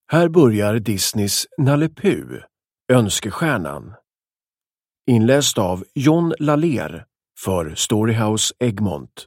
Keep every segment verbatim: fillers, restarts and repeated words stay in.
Här börjar Disneys Nalle Puh, Önskestjärnan. Inläst av John Lallér för Storyhouse Egmont.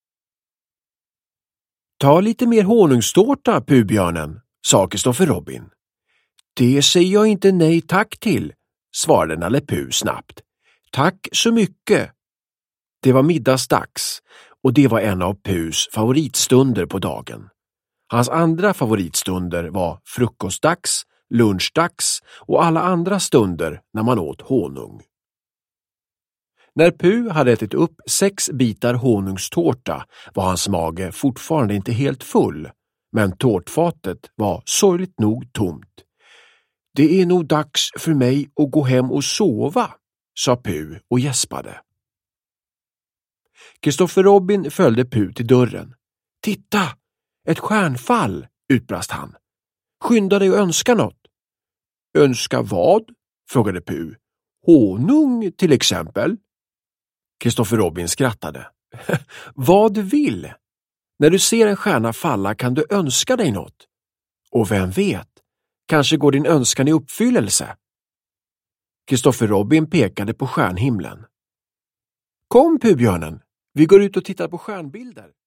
Ta lite mer honungstårta, Puhbjörnen, sa Kristoffer Robin. Det säger jag inte nej tack till, svarade Nalle Puh snabbt. Tack så mycket. Det var middagsdags och det var en av Puhs favoritstunder på dagen. Hans andra favoritstunder var frukostdags, lunchdags och alla andra stunder när man åt honung. När Puh hade ätit upp sex bitar honungstårta var hans mage fortfarande inte helt full, men tårtfatet var sorgligt nog tomt. Det är nog dags för mig att gå hem och sova, sa Puh och gäspade. Kristoffer Robin följde Puh till dörren. Titta! Ett stjärnfall, utbrast han. Skynda dig och önska något. Önska vad? Frågade Puh. Honung till exempel. Kristoffer Robin skrattade. Vad du vill. När du ser en stjärna falla kan du önska dig något. Och vem vet, kanske går din önskan i uppfyllelse. Kristoffer Robin pekade på stjärnhimlen. Kom, Puhbjörnen, vi går ut och tittar på stjärnbilder.